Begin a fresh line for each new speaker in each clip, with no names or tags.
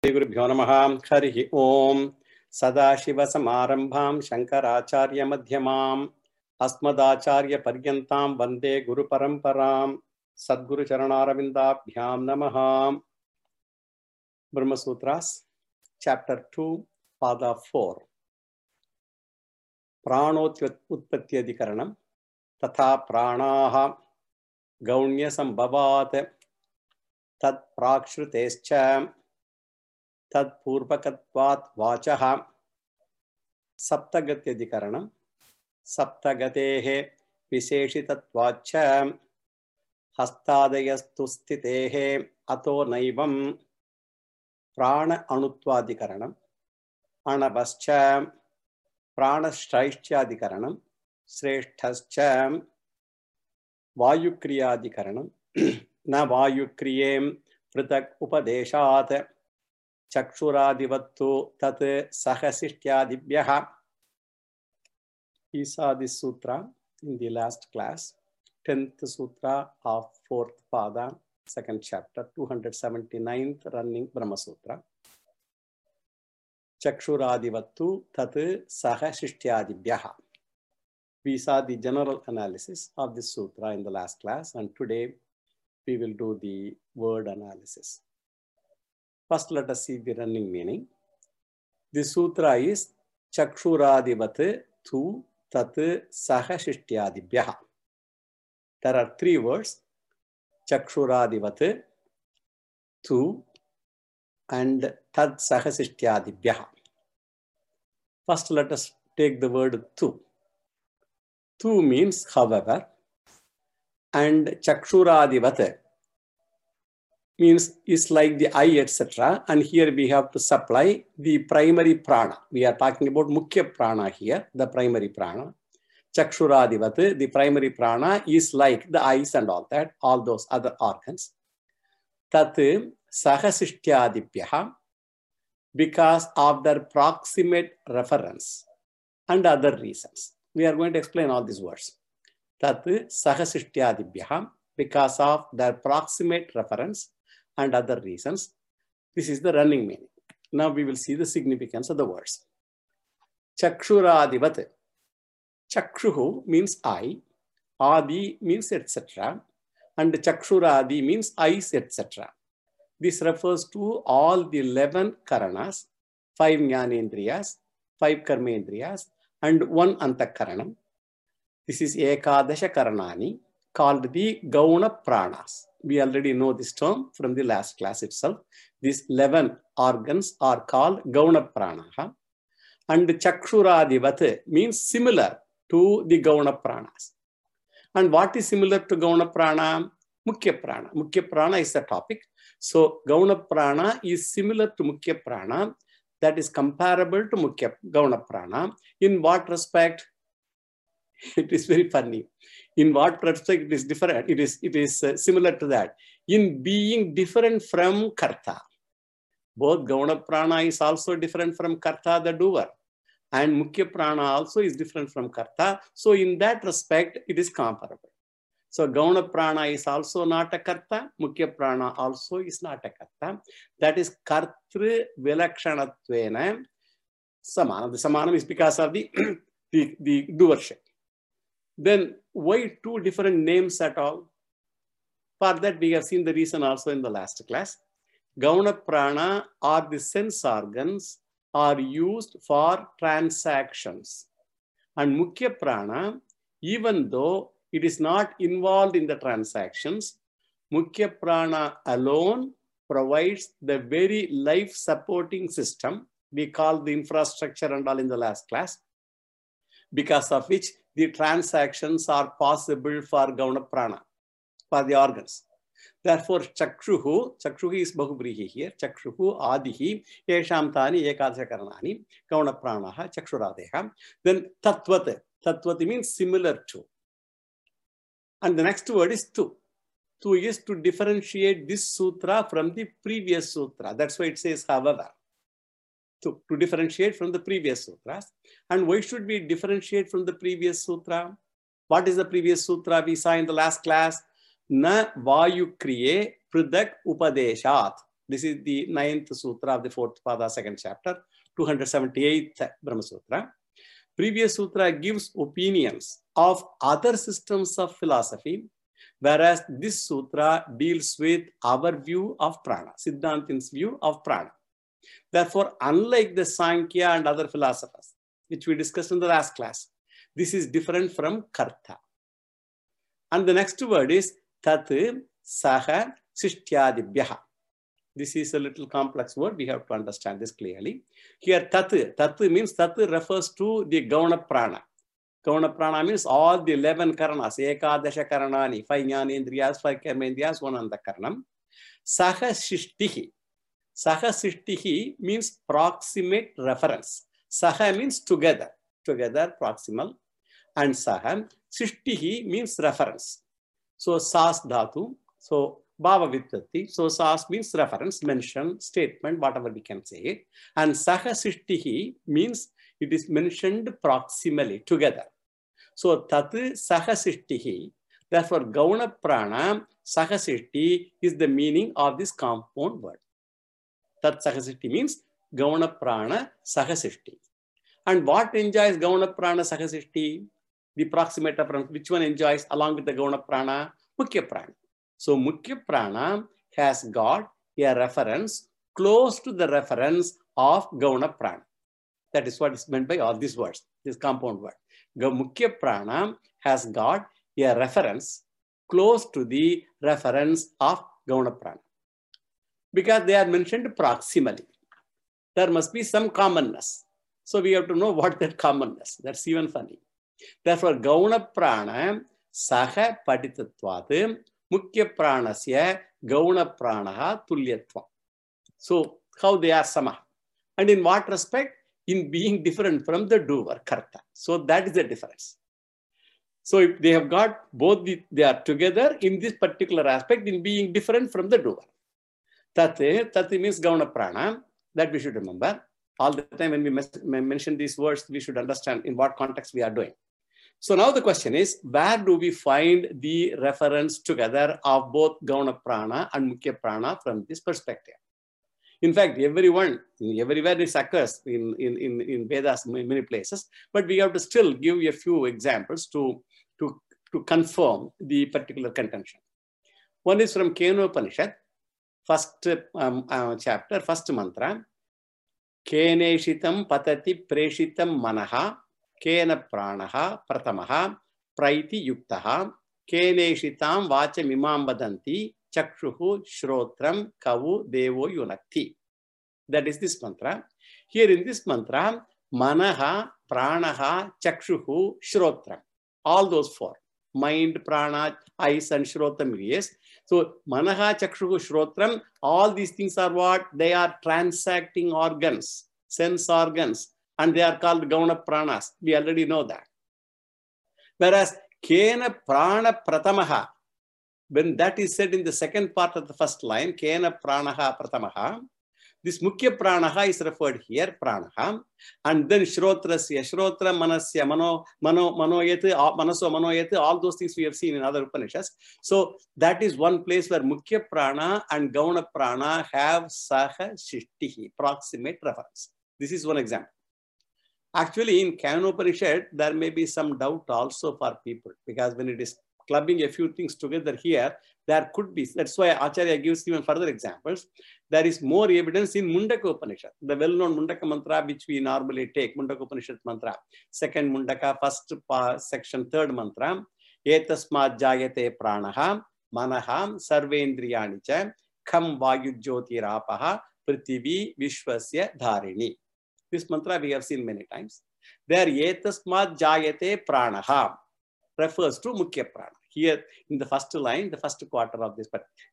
गुरुभ्यो नमः। हरिः ओम। सदाशिवसमारम्भां शंकराचार्यमध्यमाम् अस्मदाचार्यपर्यन्तां वन्दे गुरुपरम्परां। सद्गुरुचरणारविन्दाभ्यां नमः। ब्रह्मसूत्रास चैप्टर 2 पाद 4 प्राणोत्पत्त्यधिकरणं तथा प्राणाः गौण्यसंभवात् तत्प्राक्श्रुतेश्च तत्पूर्वकत्वात् वाचः सप्तगत्यधिकरणं सप्तगतेः विशेषितत्वाच्च हस्तादयस्तु स्थितेः अतो नैवं प्राण अणुत्वाधिकरणं अणवश्च प्राणश्रैष्ठ्याधिकरणं श्रेष्ठश्च वायुक्रियाधिकरणं न वायुक्रियें पृथक् उपदेशात् चक्षुरादिवत्तु तत् सहशिष्ट्यादिभ्यः. We saw this sutra in the last class, 10th sutra of 4th pada, 2nd chapter, 279th running Brahma Sutra. Chakshuradivattu tat sahashishtyadibhyaha. We saw the general analysis of this sutra in the last class, and today we will do the word analysis. First, let us see the running meaning. The sutra is Chakshuradivat tu tat sahashishtyadibhyaha. There are three words, Chakshuradivat, tu, and tat sahashishtyadibhyaha. First, let us take the word tu. Tu means however, and Chakshuradivat means is like the eye, etc. And here we have to supply the primary prana. We are talking about Mukhya prana here, the primary prana. Chakshuradivat, the primary prana is like the eyes and all that, all those other organs. Tat sahasishtyadibhyaha, because of their proximate reference and other reasons. We are going to explain all these words. Tat sahasishtyadibhyaha, because of their proximate reference and other reasons. This is the running meaning. Now we will see the significance of the words. Chakshuradivat. Chakshuhu means eye, adi means etc. and Chakshuradi means eyes, etc. This refers to all the 11 karanas, 5 jnanendriyas, 5 karmendriyas, and 1 antakaranam. This is Ekadasha Karanani, called the Gauna Pranas. We already know this term from the last class itself. These 11 organs are called Gauna Pranaha. And Chakshuradivat means similar to the Gauna Pranas. And what is similar to Gauna Prana? Mukhya Prana. Mukhya Prana is the topic. So Gauna Prana is similar to Mukhya Prana, that is comparable to Mukhya Gauna Prana. In what respect? It is very funny. In what respect it is different? It is similar to that. In being different from Karta. Both Gauna Prana is also different from Karta, the doer. And Mukhya Prana also is different from Karta. So in that respect, it is comparable. So Gauna Prana is also not a Karta. Mukhya Prana also is not a Karta. That is Kartru Vilakshanattvena Samana. The Samanam is because of the doership. Then why two different names at all? For that we have seen the reason also in the last class. Gauna Prana or the sense organs are used for transactions. And Mukhya Prana, even though it is not involved in the transactions, Mukhya Prana alone provides the very life supporting system we call the infrastructure and all in the last class, because of which the transactions are possible for Gauna Prana, for the organs. Therefore, Chakshuhu is Bahubrihi here, Chakshuhu Adihi, Yesham Tani, Ekadasha Karanani, Gauna Pranaha, Chakshuradeha. Then Tatvat means similar to. And the next word is tu. Tu is to differentiate this sutra from the previous sutra. That's why it says however. To differentiate from the previous sutras. And why should we differentiate from the previous sutra? What is the previous sutra we saw in the last class? Na vayu kriye pradak upadeshat. This is the 9th sutra of the 4th pada, 2nd chapter, 278th Brahma Sutra. Previous sutra gives opinions of other systems of philosophy, whereas this sutra deals with our view of prana, Siddhantin's view of prana. Therefore, unlike the Sankhya and other philosophers, which we discussed in the last class, this is different from karta. And the next word is tat saha sishtyadibhyaha. This is a little complex word. We have to understand this clearly. Here, tat means tat refers to the Gauna Prana. Gauna Prana means all the 11 karanas, ekadasha karanani, 5 jnanendriyas, 5 karmendriyas, 1 antakaranam. Saha shishtihi. Saha shishtihi means proximate reference. Saha means together, proximal. And saha shishtihi means reference. So sas dhatu, so bhava vittati, so sas means reference, mention, statement, whatever we can say it. And saha shishtihi means it is mentioned proximally, together. So tat saha shishtihi, therefore gauna prana saha shishti is the meaning of this compound word. Tat saha shishti means gauna prana saha shishti. And what enjoys gauna prana saha shishti? The proximate reference, which one enjoys along with the gauna prana? Mukhya prana. So Mukhya prana has got a reference close to the reference of gauna prana. That is what is meant by all these words, this compound word. Mukhya prana has got a reference close to the reference of gauna prana. Because they are mentioned proximally. There must be some commonness. So we have to know what that commonness. That's even funny. Therefore, gauna prana saha patitatvat mukhya pranasya gauna pranaha tulyatva. So, how they are sama? And in what respect? In being different from the doer, karta. So, that is the difference. So, if they have got both, they are together in this particular aspect in being different from the doer. Tat means gauna prana. That we should remember. All the time when we mention these words, we should understand in what context we are doing. So now the question is, where do we find the reference together of both gauna prana and mukhya prana from this perspective? In fact, everywhere this occurs in Vedas, in many places, but we have to still give a few examples to confirm the particular contention. One is from Kenopanishad, first chapter, first mantra. Keneshitam patati preshitam manaha kena pranaha pratamaha praiti yuktaha keneshitam vacha mimam vadanti chakshuhu shrotram kavu devo yunakti. That is this mantra. Here in this mantra, manaha, pranaha, chakshuhu, shrotram. All those 4. Mind, prana, eyes and shrotam. Yes. So manaha, chakshuhu, shrotram, all these things are what? They are transacting organs, sense organs, and they are called gauna pranas. We already know that. Whereas kena prana pratamaha, when that is said in the second part of the first line, kena pranaha pratamaha, this mukhya pranaha is referred here, pranaha, and then shrotrasya, shrotra manasya, manoyat, manaso manoyat, all those things we have seen in other Upanishads. So that is one place where mukhya prana and gauna prana have saha shishtihi, proximate reference. This is one example. Actually, in Kenopanishad, there may be some doubt also for people, because when it is clubbing a few things together here, there could be, that's why Acharya gives even further examples. There is more evidence in Mundaka Upanishad, the well-known Mundaka mantra, which we normally take, Mundaka Upanishad mantra, second Mundaka, first section, third mantra, etasmad jayate pranaha, manaham, sarvendriyani cha, kham vayujyotirapaha, prithivi vishwasya dharini. This mantra we have seen many times. There, etasmad jayate pranaha refers to mukhya prana. Here in the first line, the first quarter of this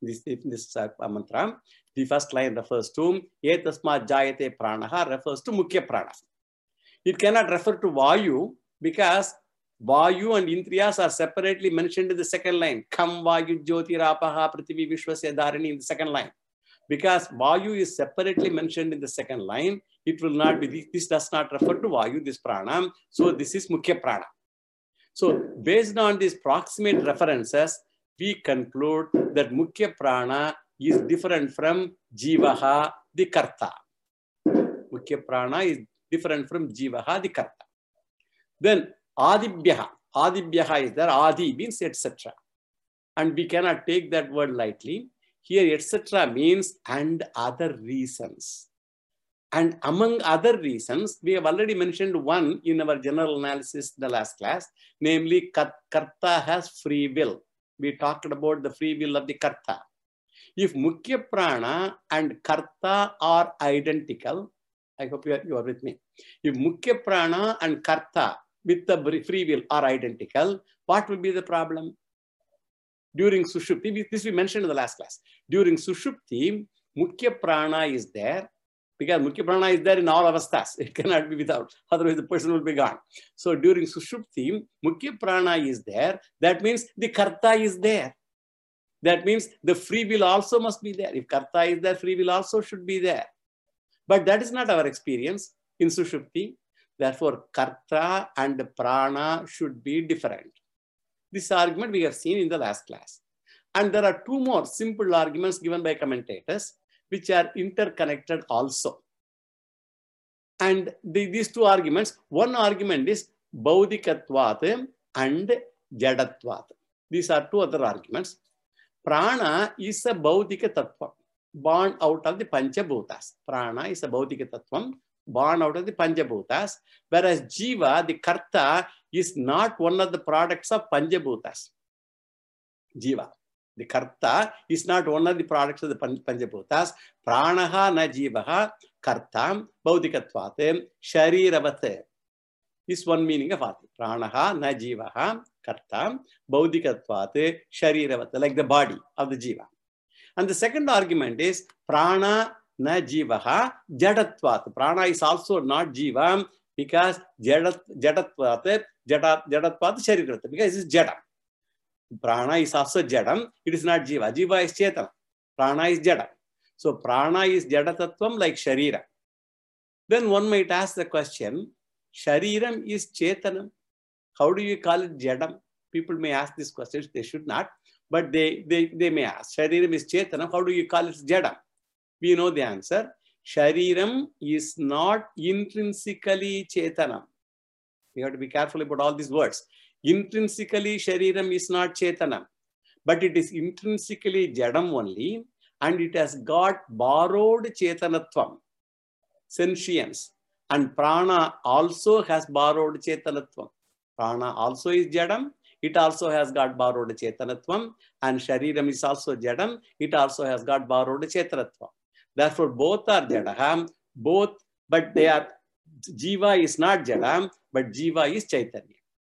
mantra, the first line refers to etasmad jayate pranaha refers to mukhya prana. It cannot refer to vayu because vayu and indriyas are separately mentioned in the second line. Kham vayu jyotirapaha prithivi vishwasya dharini in the second line. Because vayu is separately mentioned in the second line, it will not be, this does not refer to vayu, this prana. So this is mukhya prana. So based on these proximate references, we conclude that mukhya prana is different from Jivaha, the Karta. Mukhya Prana is different from Jivaha, the Karta. Then Adibhyaha. Adibhyaha is there. Adi means etc. And we cannot take that word lightly. Here etc. means and other reasons. And among other reasons, we have already mentioned one in our general analysis in the last class, namely Karta has free will. We talked about the free will of the Karta. If Mukhya Prana and Karta are identical, I hope you are with me. If Mukhya Prana and Karta with the free will are identical, what will be the problem? During Sushupti, this we mentioned in the last class. During Sushupti, Mukhya Prana is there. Because Mukhya Prana is there in all avasthas. It cannot be without. Otherwise, the person will be gone. So during Sushupti, Mukhya Prana is there. That means the Karta is there. That means the free will also must be there. If Karta is there, free will also should be there. But that is not our experience in Sushupti. Therefore, Karta and Prana should be different. This argument we have seen in the last class. And there are two more simple arguments given by commentators, which are interconnected also. And these two arguments, one argument is Baudhikatvat and Jadatvat. These are two other arguments. Prana is a Baudhika Tattva, born out of the Panchabhutas. Prana is a Baudhika Tattvam, born out of the Panchabhutas, whereas Jiva, the Karta, is not one of the products of Panchabhutas. Jiva. The Karta is not one of the products of the Panchabhutas. Pranaha na Jivaha Kartam Baudhikatvat Shariravat is one meaning of Ati. Pranaha na Jivaha Kartam Baudhikatvat Shariravat, like the body of the Jiva. And the second argument is Prana na Jivaha Jadatvat. Prana is also not Jiva because Jadatvat Shariravat, because it is Jada. Prana is also Jadam. It is not Jiva. Jiva is Chetana. Prana is Jada. So Prana is Jada Tattvam like Sharira. Then one might ask the question, Shariram is Chetanam. How do you call it Jadam? People may ask this question. They should not. But they may ask. Shariram is Chetanam. How do you call it Jadam? We know the answer. Shariram is not intrinsically Chetanam. We have to be careful about all these words. Intrinsically, Shariram is not Chetanam, but it is intrinsically Jadam only, and it has got borrowed Chetanatvam, sentience. And Prana also has borrowed Chetanatvam. Prana also is Jadam, it also has got borrowed Chetanatvam, and Shariram is also Jadam, it also has got borrowed Chetanatvam. Therefore, both are Jadaham, but they are, Jiva is not Jadam, but Jiva is Chaitanya.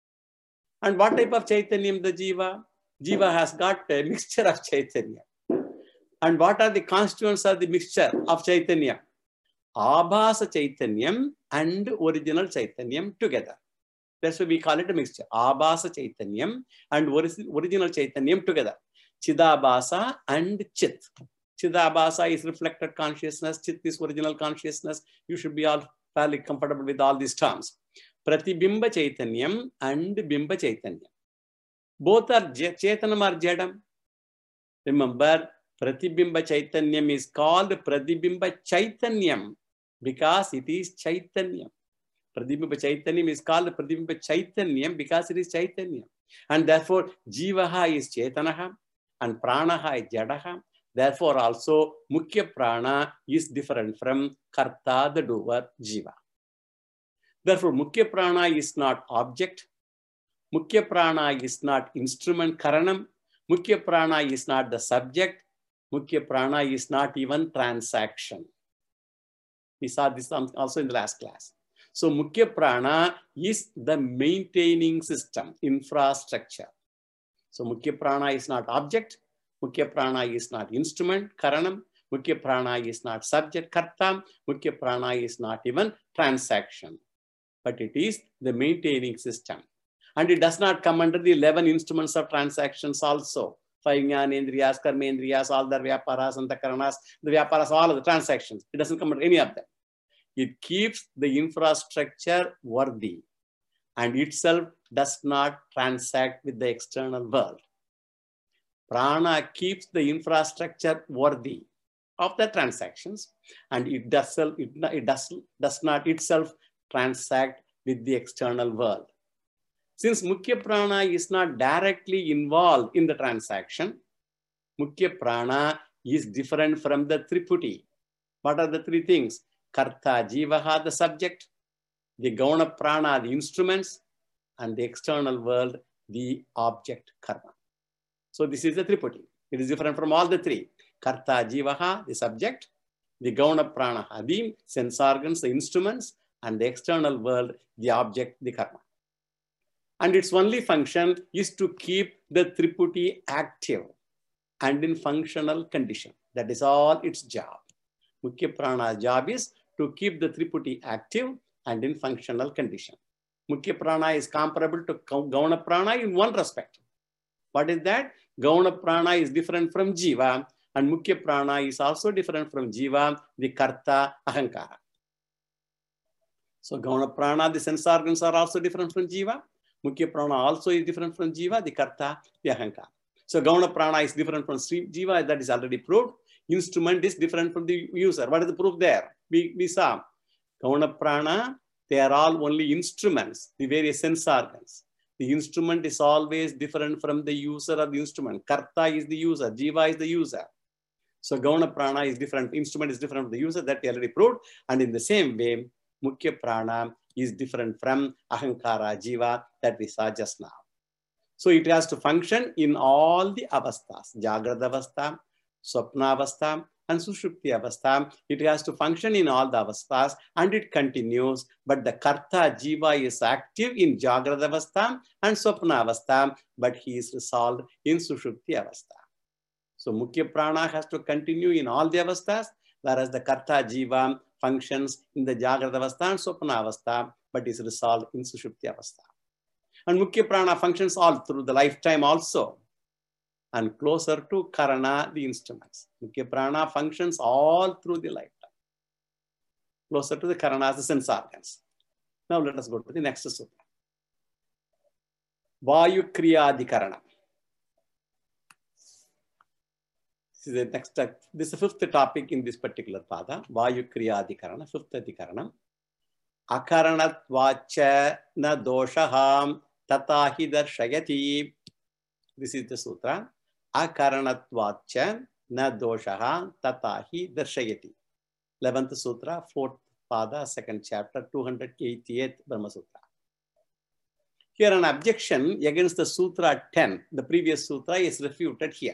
And what type of Chaitanyam the Jiva? Jiva has got a mixture of Chaitanya. And what are the constituents of the mixture of Chaitanya? Abhasa Chaitanyam and original Chaitanyam together. That's why we call it a mixture. Abhasa Chaitanyam and original Chaitanyam together. Chidabhasa and Chit. Chidabhasa is reflected consciousness. Chit is original consciousness. You should be all fairly comfortable with all these terms. Pratibimba Chaitanyam and Bimba Chaitanyam. Both are Chetanam or Jadam. Remember, Pratibimba Chaitanyam is called Pratibimba Chaitanyam because it is Chaitanyam. Pratibimba Chaitanyam is called Pratibimba Chaitanyam because it is Chaitanyam. And therefore, Jivaha is Chetanaha and Pranaha is Jadaha. Therefore, also, Mukhya Prana is different from Karta, the doer, Jiva. Therefore, Mukhya Prana is not object. Mukhya Prana is not instrument Karanam. Mukhya Prana is not the subject. Mukhya Prana is not even transaction. We saw this also in the last class. So Mukhya Prana is the maintaining system, infrastructure. So Mukhya Prana is not object. Mukhya Prana is not instrument Karanam. Mukhya Prana is not subject Kartam. Mukhya Prana is not even transaction. But it is the maintaining system. And it does not come under the 11 instruments of transactions also. 5 Jnanendriyas, Karmendriyas, all the Vyaparas and the Karanas, the Vyaparas, all of the transactions. It doesn't come under any of them. It keeps the infrastructure worthy and itself does not transact with the external world. Prana keeps the infrastructure worthy of the transactions, and it does not itself transact with the external world. Since Mukhya Prana is not directly involved in the transaction, Mukhya Prana is different from the Triputi. What are the three things? Karta Jivaha, the subject, the Gauna Prana, the instruments, and the external world, the object karma. So this is the Triputi. It is different from all the three. Karta Jivaha, the subject, the Gauna Prana, the sense organs, the instruments, and the external world, the object, the karma. And its only function is to keep the Triputi active and in functional condition. That is all its job. Mukhya Prana's job is to keep the Triputi active and in functional condition. Mukhya Prana is comparable to Gauna Prana in one respect. What is that? Gauna Prana is different from Jiva, and Mukhya Prana is also different from Jiva, the Karta, Ahankara. So Gauna Prana, the sense organs are also different from Jiva. Mukhya Prana also is different from Jiva, the Karta, the Ahankara. So Gauna Prana is different from Jiva, that is already proved. Instrument is different from the user. What is the proof there? We saw Gauna Prana, they are all only instruments, the various sense organs. The instrument is always different from the user of the instrument. Karta is the user, Jiva is the user. So Gauna Prana is different, instrument is different from the user, that we already proved. And in the same way, Mukhya Prana is different from Ahankara, Jiva, that we saw just now. So it has to function in all the avasthas, Jagrada Avastha, Swapna Avastha, and Sushupti Avastha. It has to function in all the avasthas, and it continues, but the Karta Jiva is active in Jagrada Avastha and Swapna Avastha, but he is resolved in Sushupti Avastha. So Mukhya Prana has to continue in all the avasthas, whereas the Karta Jiva functions in the Jagrada Avastha and Swapna Avastha, but is resolved in Sushupti Avastha. And Mukhya Prana functions all through the lifetime also, and closer to Karana, the instruments. Mukhya Prana functions all through the lifetime, closer to the Karanas, the sense organs. Now let us go to the next sutra. Vayu Kriyadikarana. This is the next. This is the fifth topic in this particular pada. Vayu Kriyadikarana, fifth Adhikaranam. Akaranatvacha na doshaham tatahi darshayati. This is the sutra. Akaranatvacha na doshaha tatahi darshayati. 11th sutra, 4th pada, 2nd chapter, 288th Brahma Sutra. Here an objection against the sutra 10, the previous sutra, is refuted here.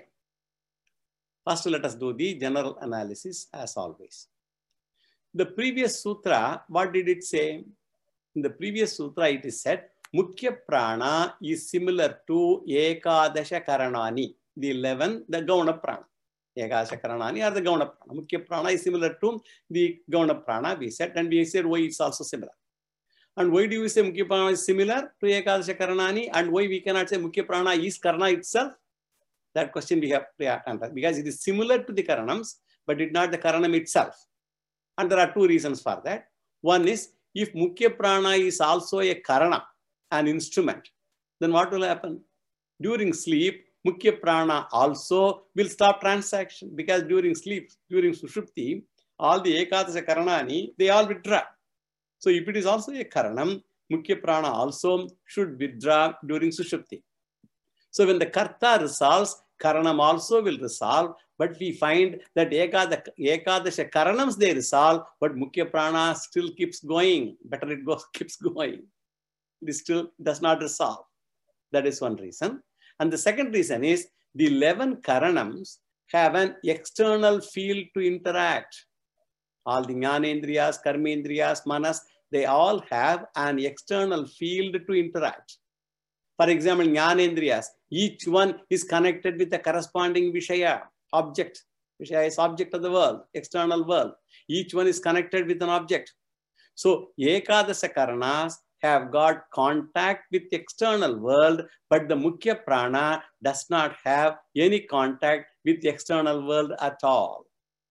First, let us do the general analysis as always. The previous sutra, what did it say? In the previous sutra, it is said, Mukhya Prana is similar to Ekadasha Karanani, the 11, the Gauna Prana. Ekadasha Karanani are the Gauna Prana. Mukhya Prana is similar to the Gauna Prana, we said, and we said why it's also similar. And why do we say Mukhya Prana is similar to Ekadasha Karanani, and why we cannot say Mukhya Prana is Karana itself? That question we have to answer, because it is similar to the Karanams, but it is not the Karanam itself. And there are two reasons for that. One is, if Mukhya Prana is also a Karana, an instrument, then what will happen? During sleep, Mukhya Prana also will stop transaction, because during sleep, during Sushupti, all the Ekadasha Karanani, they all withdraw. So if it is also a Karanam, Mukhya Prana also should withdraw during Sushupti. So when the Karta resolves, Karanam also will resolve, but we find that Ekadasha Karanams they resolve, but Mukhya Prana still keeps going. Better it keeps going. It still does not resolve. That is one reason. And the second reason is the 11 Karanams have an external field to interact. All the Jnanendriyas, Karmendriyas, Manas, they all have an external field to interact. For example, Jnanendriyas, each one is connected with the corresponding Vishaya, object. Vishaya is object of the world, external world. Each one is connected with an object. So, Ekadasha Karanas have got contact with the external world, but the Mukhya Prana does not have any contact with the external world at all.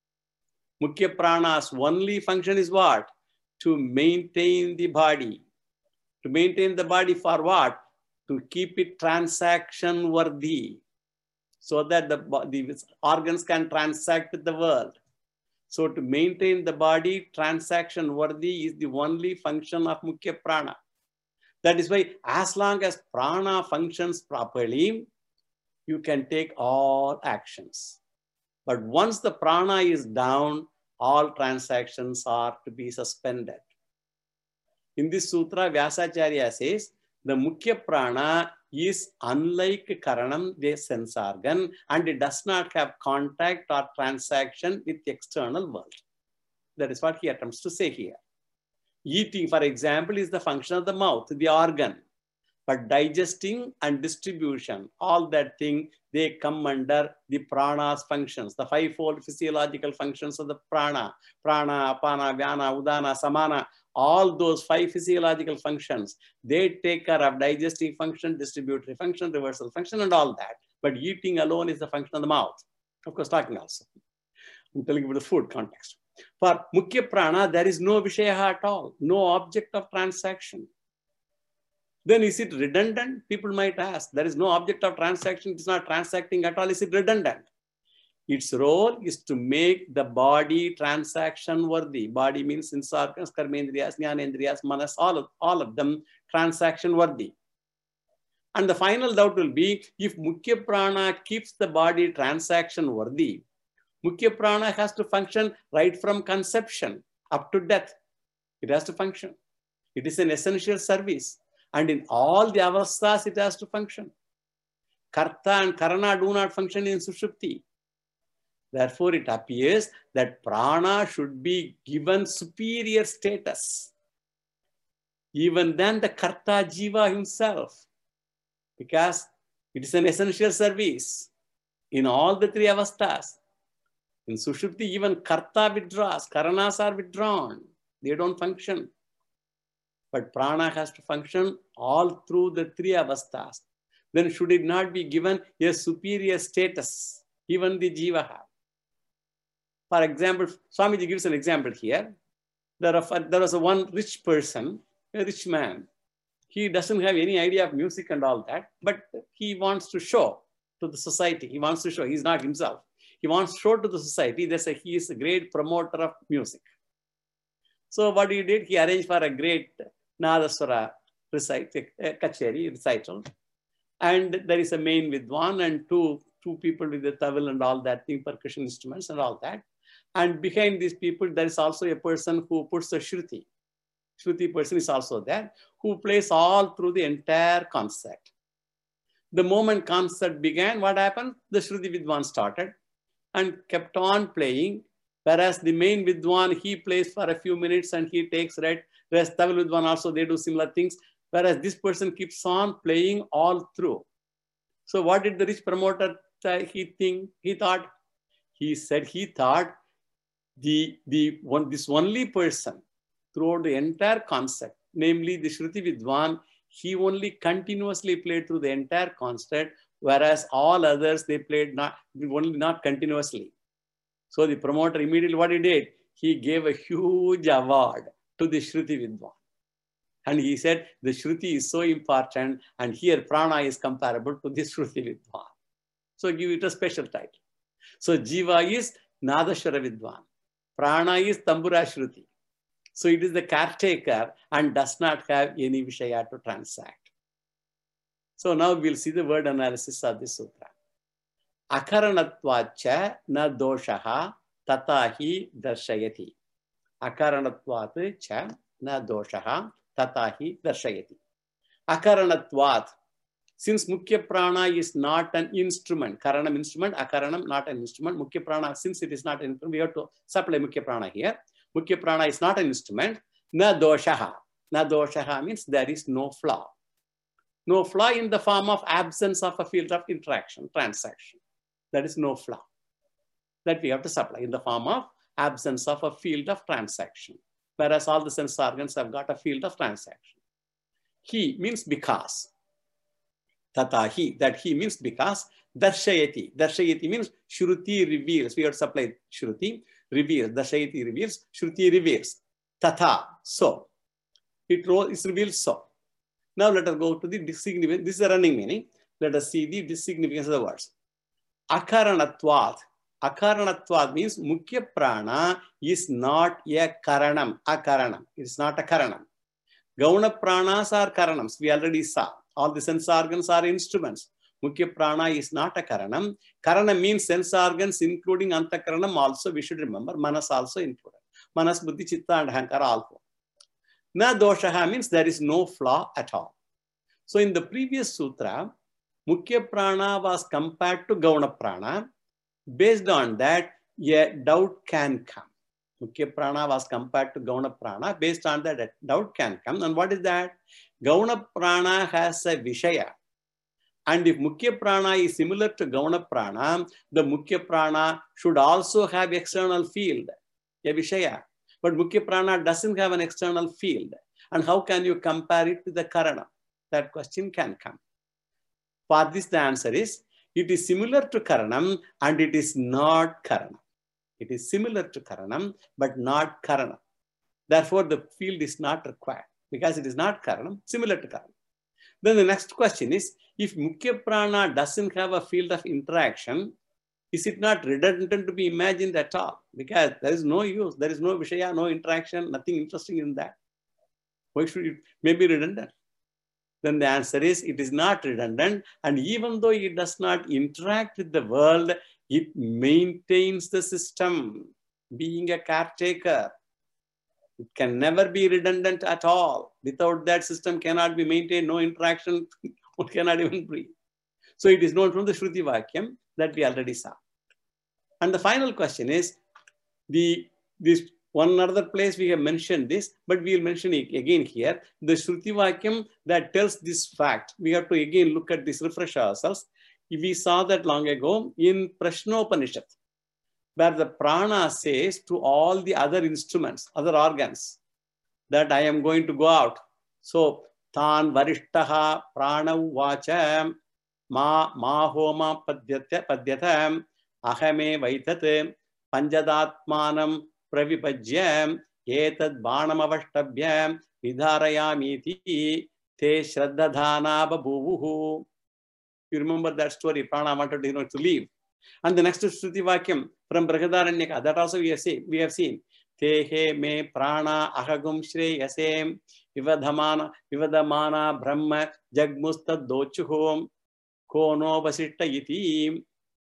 Mukhya Prana's only function is what? To maintain the body. To maintain the body for what? To keep it transaction worthy. so that the organs can transact with the world. So to maintain the body transaction worthy is the only function of Mukhya Prana. That is why as long as prana functions properly, you can take all actions. But once the prana is down, all transactions are to be suspended. In this sutra, Vyasacharya says, the Mukhya Prana is unlike Karanam, the sense organ, and it does not have contact or transaction with the external world. That is what he attempts to say here. Eating, for example, is the function of the mouth, the organ. But digesting and distribution, all that thing, they come under the prana's functions, the fivefold physiological functions of the prana. Prana, apana, vyana, udana, samana, all those 5 physiological functions, they take care of digestive function, distributory function, reversal function, and all that. But eating alone is the function of the mouth. Of course, talking also. I'm telling you about the food context. For Mukhya Prana, there is no Vishaya at all, no object of transaction. Then is it redundant? People might ask. There is no object of transaction. It is not transacting at all. Is it redundant? Its role is to make the body transaction worthy. Body means sense organs, karmendriyas, jnanendriyas, manas, all of them transaction worthy. And the final doubt will be, if Mukhya Prana keeps the body transaction worthy, Mukhya Prana has to function right from conception up to death. It has to function. It is an essential service. And in all the avasthas, it has to function. Karta and Karana do not function in Sushupti. Therefore, it appears that prana should be given superior status, even than the Karta Jiva himself, because it is an essential service in all the 3 avasthas. In Sushupti, even Karta withdraws, Karanas are withdrawn. They don't function. But prana has to function all through the 3 avasthas. Then should it not be given a superior status, even the jiva have? For example, Swamiji gives an example here. There was one rich person, a rich man. He doesn't have any idea of music and all that, but he wants to show to the society. He wants to show, he's not himself. He wants to show to the society that he is a great promoter of music. So what he did, he arranged for a great Nadaswara recital. And there is a main vidwan and two people with the tawil and all that thing, percussion instruments and all that. And behind these people, there is also a person who puts a Shruti. Shruti person is also there, who plays all through the entire concert. The moment concert began, what happened? The Shruti Vidwan started and kept on playing, whereas the main Vidwan, he plays for a few minutes and he takes rest. Whereas Tawil Vidwan also, they do similar things, whereas this person keeps on playing all through. So what did the rich promoter he thought? He said he thought this only person throughout the entire concert, namely the Shruti Vidwan, he only continuously played through the entire concert, whereas all others, they played not continuously. So the promoter immediately, what he did? He gave a huge award to the Shruti Vidwan. And he said, the Shruti is so important, and here prana is comparable to the Shruti Vidwan. So give it a special title. So Jiva is Nadashwara Vidwan. Prana is Tambura Shruti. So it is the caretaker and does not have any Vishaya to transact. So now we'll see the word analysis of this sutra. Akaranatvacha na doshaha tatahi darshayati. Akaranatvat cha na doshaha tatahi darshayati. Akaranatvat. Since Mukhya Prana is not an instrument, Karanam instrument, Akaranam not an instrument, Mukhya Prana, since it is not an instrument, we have to supply Mukhya Prana here. Mukhya Prana is not an instrument. Na doshaha. Na doshaha means there is no flaw. No flaw in the form of absence of a field of interaction, transaction. There is no flaw. That we have to supply in the form of absence of a field of transaction. Whereas all the sense organs have got a field of transaction. He means because. Tatahi, that he means because. Darshayati. Darshayati means Shruti reveals. We have to supply Shruti, reveals. Darshayati reveals. Shruti reveals. Tata, so. It reveals so. Now let us go to the significance. This is a running meaning. Let us see the significance of the words. Akaranatvad. Akaranatvad means Mukhya Prana is not a Karanam. Akaranam. It's not a Karanam. Gauna Pranas are Karanams. We already saw. All the sense organs are instruments. Mukhya Prana is not a Karanam. Karana means sense organs, including Antakaranam also. We should remember. Manas also included. Manas, Buddhi, Chitta and Ahankara also. Na doshaha means there is no flaw at all. So in the previous sutra, Mukhya Prana was compared to Gauna Prana. Based on that, a doubt can come. Mukhya Prana was compared to Gauna Prana. Based on that, a doubt can come. And what is that? Gauna Prana has a Vishaya. And if Mukhya Prana is similar to Gauna Prana, the Mukhya Prana should also have external field, a Vishaya. But Mukhya Prana doesn't have an external field. And how can you compare it to the Karana? That question can come. For this, the answer is, it is similar to Karanam and it is not Karanam. It is similar to Karanam, but not Karanam. Therefore, the field is not required because it is not Karanam, similar to Karanam. Then the next question is, if Mukhya Prana doesn't have a field of interaction, is it not redundant to be imagined at all? Because there is no use, there is no Vishaya, no interaction, nothing interesting in that. Why should it may be redundant? Then the answer is, it is not redundant. And even though it does not interact with the world, it maintains the system, being a caretaker. It can never be redundant at all. Without that, system cannot be maintained, no interaction, one cannot even breathe. So it is known from the Shruti Vakyam that we already saw. And the final question is, this one other place we have mentioned this, but we will mention it again here. The Shruti Vakyam that tells this fact, we have to again look at this, refresh ourselves. We saw that long ago in Prashnopanishad, where the prana says to all the other instruments, other organs, that I am going to go out. So, Tan Varishtaha Prana Vacha Ma Homa Padyatam Ahame Vaitate Panjadatmanam Pravipajyam Etad Banam Avashtabhyam Vidharayamiti Te Shraddhadhana Babuhu. You remember that story? Prana wanted to leave. And the next Shruti Vakyam from Brihadaranyaka, that also we have seen. Tehe me prana ahagum shreyasem vivadamana brahma jagmustad dochuhom kono vasishta iti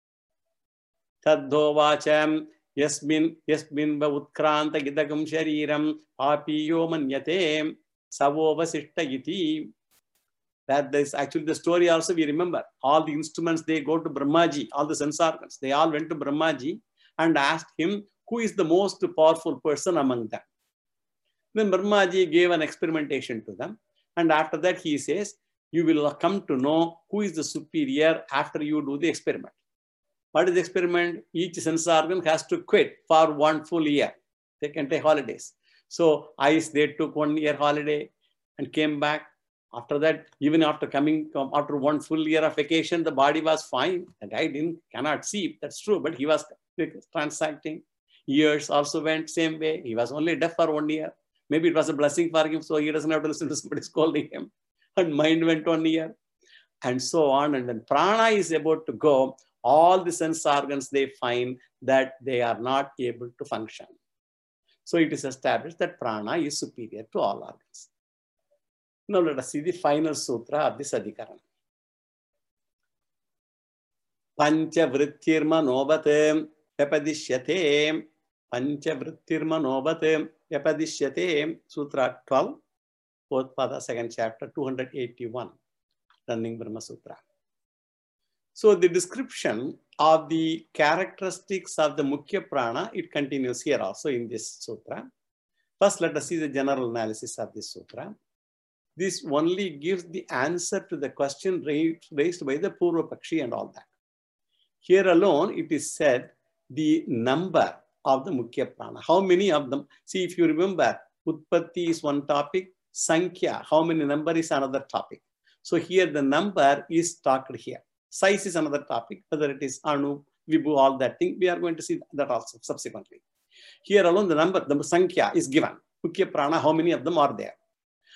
taddo vacham yasmin va utkranta gidagam shariram apiyo manyate savo vasishta iti. That is actually the story also we remember. All the instruments, they go to Brahmaji, all the sense organs. They all went to Brahmaji and asked him, who is the most powerful person among them? Then Brahmaji gave an experimentation to them. And after that, he says, you will come to know who is the superior after you do the experiment. What is the experiment? Each sense organ has to quit for 1 full year. They can take holidays. So eyes, they took 1 year holiday and came back. After that, even after coming, after 1 full year of vacation, the body was fine. The guy cannot see, that's true, but he was transacting. Ears also went same way. He was only deaf for 1 year. Maybe it was a blessing for him, so he doesn't have to listen to somebody scolding him. And mind went 1 year. And so on. And when prana is about to go, all the sense organs, they find that they are not able to function. So it is established that prana is superior to all organs. Now let us see the final sutra of this adhikaran. Pancha vrittirma novate vyapadishyate. Pancha vrittirma novate vyapadishyate. Sutra 12, 4th pada, 2nd chapter, 281. Running Brahma Sutra. So the description of the characteristics of the Mukhya Prana, it continues here also in this sutra. First, let us see the general analysis of this sutra. This only gives the answer to the question raised by the Purva Pakshi and all that. Here alone, it is said the number of the Mukhya Prana. How many of them? See, if you remember, Utpatti is one topic, Sankhya, how many number is another topic. So here the number is talked here. Size is another topic, whether it is Anu, Vibhu, all that thing. We are going to see that also subsequently. Here alone, the number, the Sankhya is given. Mukhya Prana, how many of them are there?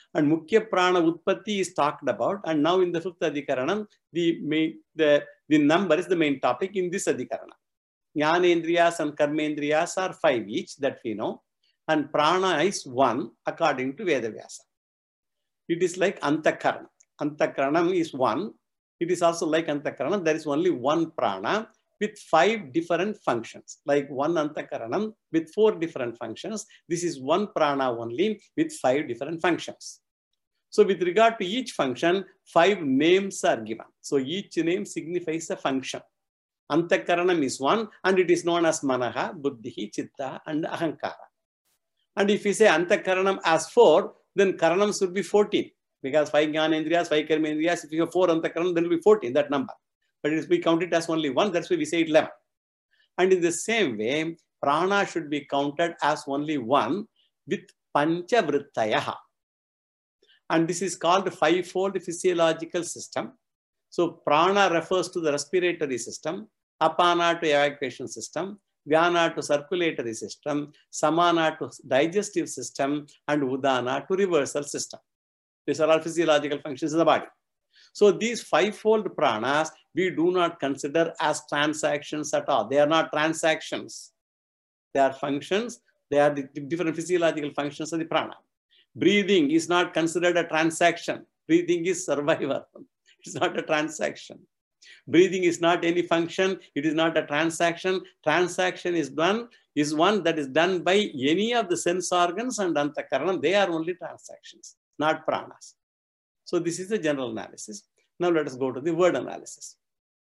And Mukhya Prana Utpatti is talked about. And now in the fifth Adhikaranam, the number is the main topic in this Adhikarana. Jnanendriyas and Karmendriyas are 5 each, that we know. And Prana is 1 according to Vedavyasa. It is like Antakaranam. Antakaranam is 1. It is also like Antakaranam. There is only 1 Prana with 5 different functions. Like 1 Antakaranam with 4 different functions. This is 1 Prana only with 5 different functions. So with regard to each function, 5 names are given. So each name signifies a function. Antakaranam is 1 and it is known as Manaha, Buddhi, Chitta and Ahankara. And if we say Antakaranam as 4, then Karanams would be 14. Because 5 Jnanendriyas, 5 Karmendriyas, if you have 4 Antakaranam, then it will be 14, that number. But if we count it as only 1, that's why we say 11. And in the same way, Prana should be counted as only 1 with Panchavrittayaha. And this is called 5-fold physiological system. So Prana refers to the respiratory system, Apana to evacuation system, Vyana to circulatory system, Samana to digestive system, and Udana to reversal system. These are all physiological functions in the body. So these 5-fold pranas, we do not consider as transactions at all. They are not transactions. They are functions. They are the different physiological functions of the prana. Breathing is not considered a transaction. Breathing is survival. It's not a transaction. Breathing is not any function. It is not a transaction. Transaction is one that is done by any of the sense organs and Antakaranam. They are only transactions, not pranas. So this is the general analysis. Now let us go to the word analysis.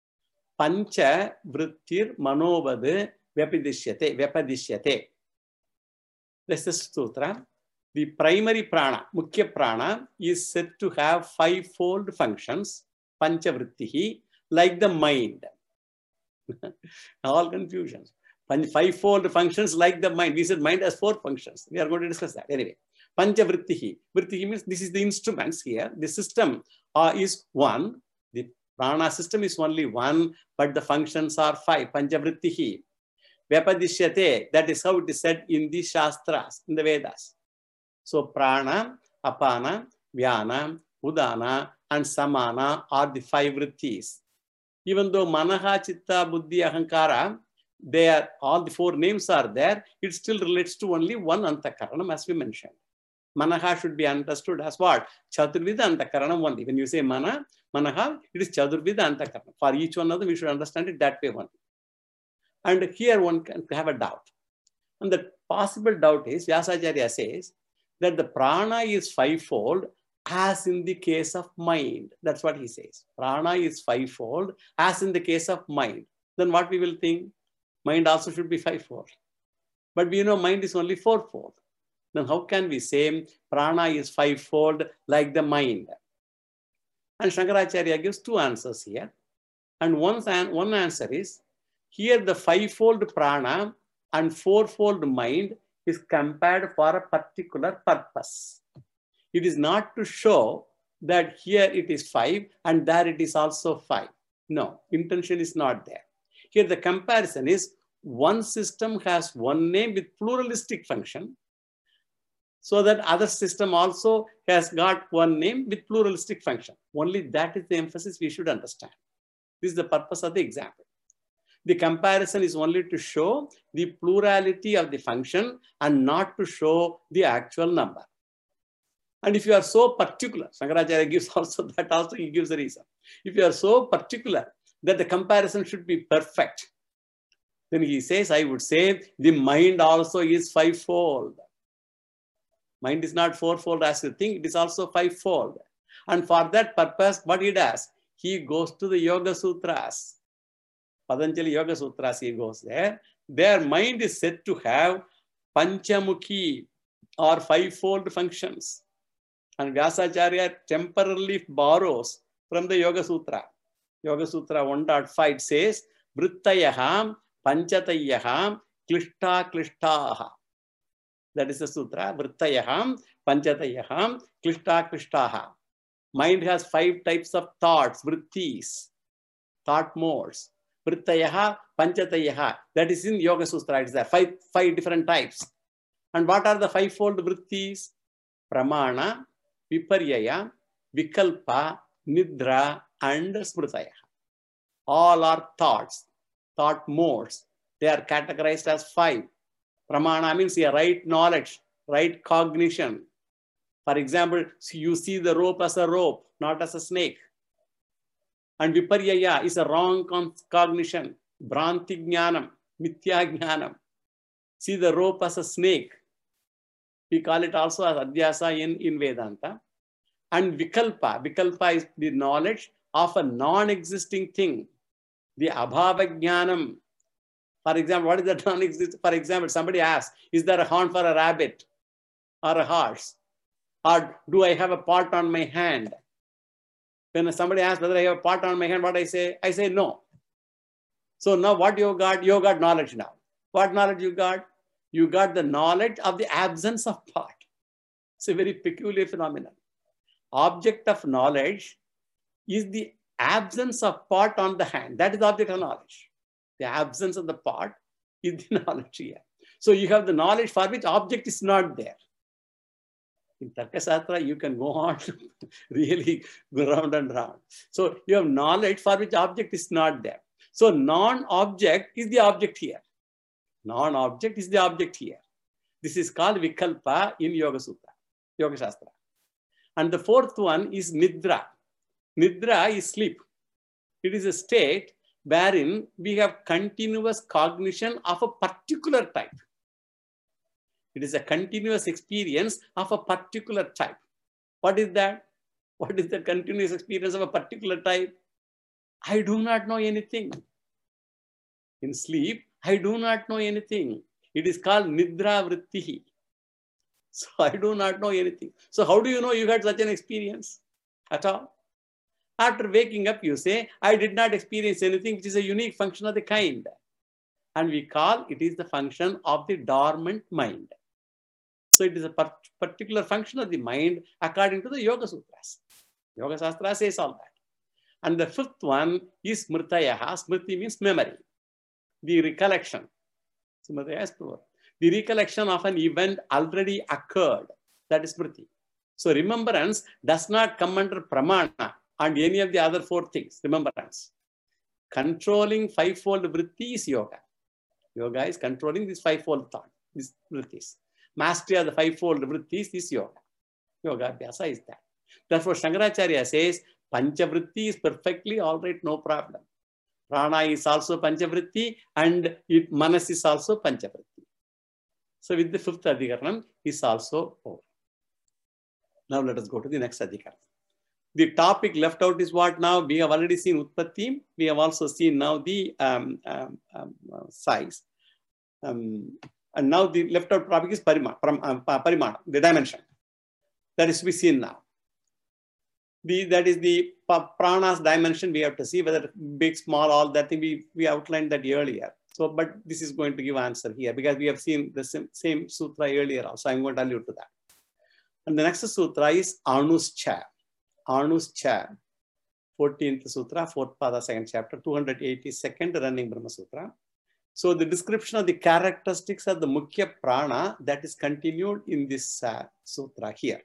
Pancha vrittir manobad vyapadishyate. This is sutra. The primary prana, Mukhya Prana, is said to have 5-fold functions, Pancha vrittihi, like the mind. All confusions. 5-fold functions like the mind. We said mind has 4 functions. We are going to discuss that. Anyway, Pancha vrittihi. Vrittihi means this is the instruments here. The system is 1. The prana system is only 1, but the functions are 5. Pancha vrittihi. Vyapadishyate. That is how it is said in the Shastras, in the Vedas. So prana, apana, vyana, udana, and samana are the 5 vrittis. Even though manaha, chitta, buddhi, ahankara, they are all the 4 names are there, it still relates to only 1 antakaranam, as we mentioned. Manaha should be understood as what? Chaturvida antakaranam only. When you say manaha, it is Chaturvida antakaranam. For each one of them, we should understand it that way only. And here one can have a doubt. And the possible doubt is, Vyasacharya says, that the prana is 5-fold as in the case of mind. That's what he says. Prana is 5-fold as in the case of mind. Then what we will think? Mind also should be 5-fold. But we know mind is only 4-fold. Then how can we say prana is 5-fold like the mind? And Shankaracharya gives 2 answers here. And one answer is, here the 5-fold prana and 4-fold mind is compared for a particular purpose. It is not to show that here it is 5 and there it is also 5. No, intention is not there. Here the comparison is one system has one name with pluralistic function, so that other system also has got one name with pluralistic function. Only that is the emphasis we should understand. This is the purpose of the example. The comparison is only to show the plurality of the function and not to show the actual number. And if you are so particular, Shankaracharya gives also that also he gives the reason. If you are so particular that the comparison should be perfect, then he says, I would say the mind also is 5-fold. Mind is not 4-fold as you think, it is also 5-fold. And for that purpose, what he does? He goes to the Yoga Sutras. Patanjali Yoga Sutras, he goes there. Their mind is said to have Panchamukhi or 5-fold functions. And Vyasacharya temporarily borrows from the Yoga Sutra. Yoga Sutra 1.5 says, Vrittayaham, Panchatayaham, Klishta Klishtaha. That is the Sutra. Vrittayaham, Panchatayaham, Klishta Klishtaha. Mind has 5 types of thoughts, vrittis, thought modes. Vrittayaha, Panchatayaha. That is in Yoga Sutra. It is there. 5 different types. And what are the 5-fold vrittis? Pramana, Viparyaya, Vikalpa, Nidra, and Smritaya. All are thoughts, thought modes. They are categorized as 5. Pramana means a right knowledge, right cognition. For example, you see the rope as a rope, not as a snake. And Viparyaya is a wrong cognition, Bhranti Jnanam, Mithya Jnanam. See the rope as a snake. We call it also as Adhyasa in Vedanta. And Vikalpa, Vikalpa is the knowledge of a non-existing thing. The Abhava Jnanam. For example, what is that non-existent? For example, somebody asks, is there a horn for a rabbit or a horse? Or do I have a pot on my hand? When somebody asks whether I have a pot on my hand, what I say? I say no. So now what you got? You got knowledge now. What knowledge you got? You got the knowledge of the absence of pot. It's a very peculiar phenomenon. Object of knowledge is the absence of pot on the hand. That is the object of knowledge. The absence of the pot is the knowledge here. So you have the knowledge for which object is not there. In Tarkasastra, you can go on really go round and round. So you have knowledge for which object is not there. So non-object is the object here. Non-object is the object here. This is called Vikalpa in Yoga Sutra, Yoga Shastra. And the fourth one is Nidra. Nidra is sleep. It is a state wherein we have continuous cognition of a particular type. It is a continuous experience of a particular type. What is that? What is the continuous experience of a particular type? I do not know anything. In sleep, I do not know anything. It is called Nidra Vrittihi. So I do not know anything. So how do you know you had such an experience at all? After waking up, you say, I did not experience anything, which is a unique function of the kind. And we call it is the function of the dormant mind. So it is a particular function of the mind according to the Yoga Sutras. Yoga Shastra says all that. And the fifth one is Smritayaha. Smriti means memory. The recollection. Smritaya is plural. The recollection of an event already occurred. That is Smriti. So remembrance does not come under Pramana and any of the other 4 things. Remembrance. Controlling 5-fold vritti is yoga. Yoga is controlling this 5-fold thought, these vrittis. Mastery of the 5-fold vrittis is yoga. Yoga Abhyasa is that. Therefore, Shankaracharya says, Panchavritti is perfectly all right, no problem. Prana is also Panchavritti and Manas is also Panchavritti. So with the 5th Adhikaranam is also over. Now let us go to the next Adhikaranam. The topic left out is what now? We have already seen Utpatti. We have also seen now the size. And now the left out topic is Parimana, the dimension. That is to be seen now. That is the prana's dimension. We have to see whether big, small, all that thing. We outlined that earlier. So, but this is going to give answer here because we have seen the same sutra earlier also. I'm going to allude to that. And the next sutra is Anuscha. Anuscha, 14th sutra, 4th pada, 2nd chapter, 282nd running Brahma Sutra. So the description of the characteristics of the Mukhya Prana that is continued in this sutra here.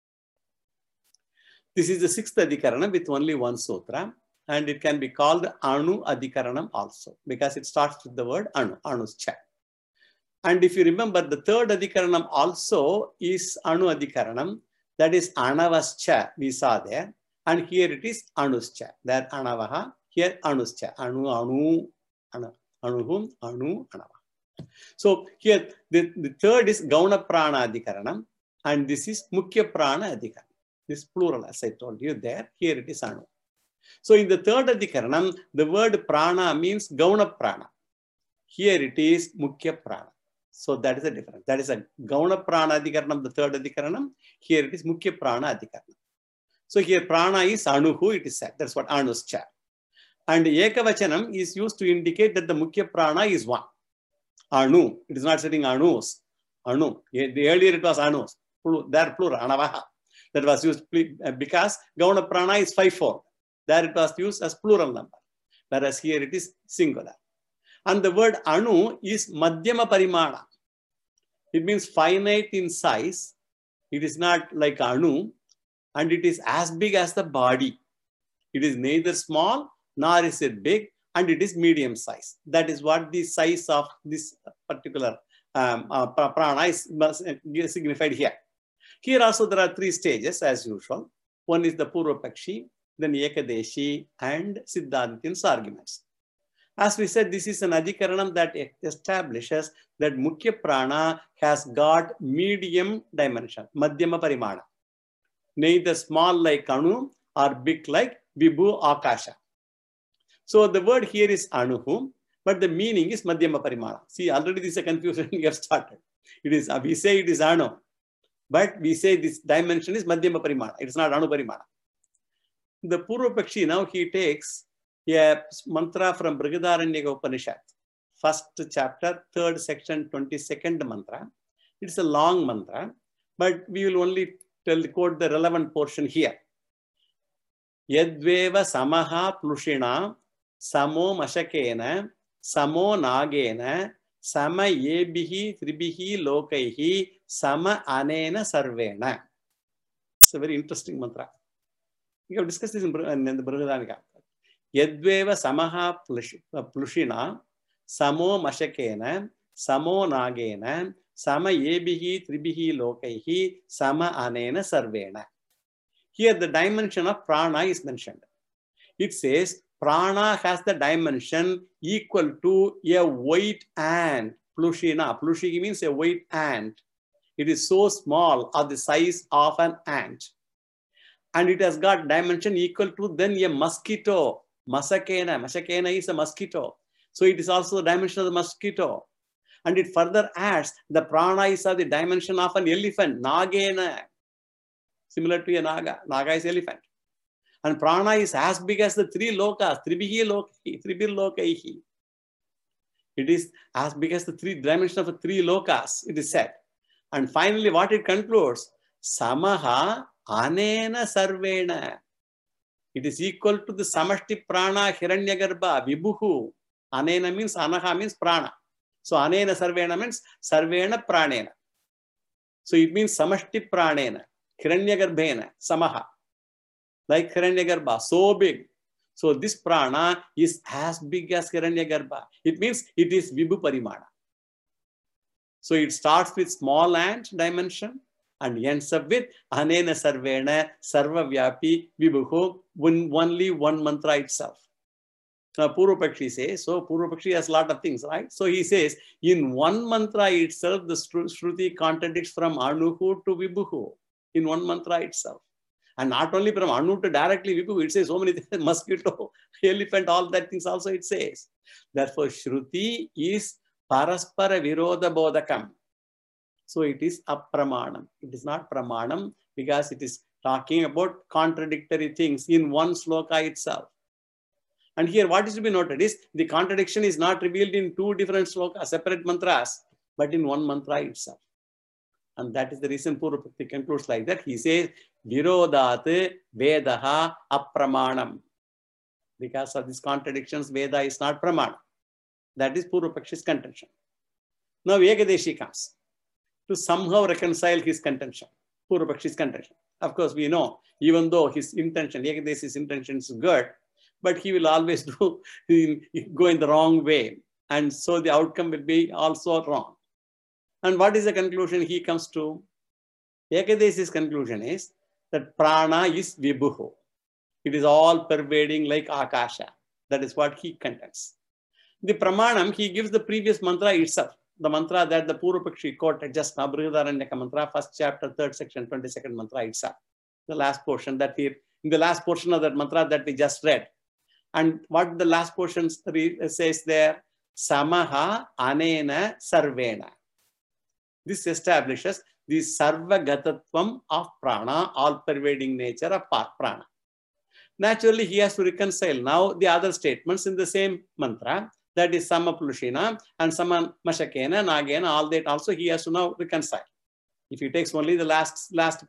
This is the 6th Adhikaranam with only one sutra, and it can be called Anu Adhikaranam also because it starts with the word Anu, Anuscha. And if you remember, the 3rd Adhikaranam also is Anu Adhikaranam, that is Anavascha, we saw there, and here it is Anuscha. There Anavaha, here Anuscha, Anuhum, Anavaha. So here the 3rd is Gauna Prana Adhikaranam, and this is Mukhya Prana Adhikaranam. This plural, as I told you there, here it is Anu. So in the 3rd Adhikaranam, the word Prana means Gauna Prana. Here it is Mukhya Prana. So that is the difference. That is a Gauna Prana Adhikaranam, the 3rd Adhikaranam. Here it is Mukhya Prana Adhikaranam. So here Prana is Anuhu, it is said. That's what Anuscha. And Ekavachanam is used to indicate that the Mukhya Prana is one. Anu. It is not saying Anus. Anu. Earlier it was Anus. There plural, Anavaha. That was used because Gauna Prana is 5-4. There it was used as plural number. Whereas here it is singular. And the word Anu is Madhyama Parimana. It means finite in size. It is not like Anu. and it is as big as the body. It is neither small nor is it big, and it is medium size. That is what the size of this particular prana is signified here. Here also there are three stages as usual. One is the Purvapakshi, then Ekadeshi, and Siddhantin's arguments. As we said, this is an Adhikaranam that establishes that Mukhya Prana has got medium dimension, Madhyama Parimana. Neither small like Anu or big like Vibhu Akasha. So the word here is Anuhu, but the meaning is Madhyama Parimana. See, already this is a confusion we have started. It is, we say it is Anu, but we say this dimension is Madhyama Parimana. It is not Anu Parimana. The Purvapakshi, now he takes a mantra from Brihadaranyaka Upanishad, first chapter, third section, 22nd mantra. It's a long mantra, but we will only quote the relevant portion here. Yadveva samaha plushina samo mashakena samo nagena sama yebihi tribihi lokaihi sama anena sarvena. It's a very interesting mantra. We have discussed this in the Brihadaranyaka. Yadveva samaha plushina samo mashakena samo nagena sama yebihi tribihi lokaihi sama anena sarvena. Here the dimension of prana is mentioned. It says prana has the dimension equal to a white ant. Plushina. Plushiki means a white ant. It is so small, or the size of an ant. And it has got dimension equal to then a mosquito. Masakena. Masakena is a mosquito. So it is also the dimension of the mosquito. And it further adds the prana is of the dimension of an elephant. Nagena. Similar to a naga. Naga is elephant. And prana is as big as the three lokas. Tribihi lokaihi. Tribir lokaihi. It is as big as the three dimensions of the three lokas, it is said. And finally, what it concludes, samaha anena sarvena. It is equal to the samashti prana hiranyagarbha vibhuhu. Anena means, anaha means prana. So anena sarvena means sarvena pranena. So it means samashti pranena, hiranyagarbhena, samaha. Like hiranyagarbha, so big. So this prana is as big as hiranyagarbha. It means it is vibhu parimana. So it starts with small ant dimension and ends up with anena sarvena sarvavyapi vibhuho, only one mantra itself. Now Purvapakshi says, so Purvapakshi has a lot of things, right? So he says, in one mantra itself, the Shruti contradicts from Anuhu to Vibhuhu, in one mantra itself. And not only from Anu to directly Vibhuhu, it says so many things, mosquito, elephant, all that things also it says. Therefore, Shruti is Paraspara Virodha Bodhakam. So it is apramanam. It is not pramanam because it is talking about contradictory things in one sloka itself. And here what is to be noted is the contradiction is not revealed in two different slokas, separate mantras, but in one mantra itself. And that is the reason Purvapakshi concludes like that. He says, Virodhat Vedaha apramanam. Because of these contradictions, Veda is not pramana. That is Purvapakshi's contention. Now Ekadeshi comes to somehow reconcile his contention, Purvapakshi's contention. Of course, we know, even though his intention, Ekadeshi's intention is good, but he will always go in the wrong way. And so the outcome will be also wrong. And what is the conclusion he comes to? Ekadeshi's conclusion is that prana is vibhuhu. It is all pervading like akasha. That is what he contends. The pramanam, he gives the previous mantra itself. The mantra that the Purvapakshi quoted just now, Brihadaranyaka mantra, first chapter, third section, 22nd mantra itself. The last portion that in the last portion of that mantra that we just read. And what the last portion says there, samaha anena sarvena. This establishes the sarvagatatvam of prana, all-pervading nature of prana. Naturally, he has to reconcile now the other statements in the same mantra, that is sama plushina and sama mashakena, nagena, all that also he has to now reconcile. If he takes only the last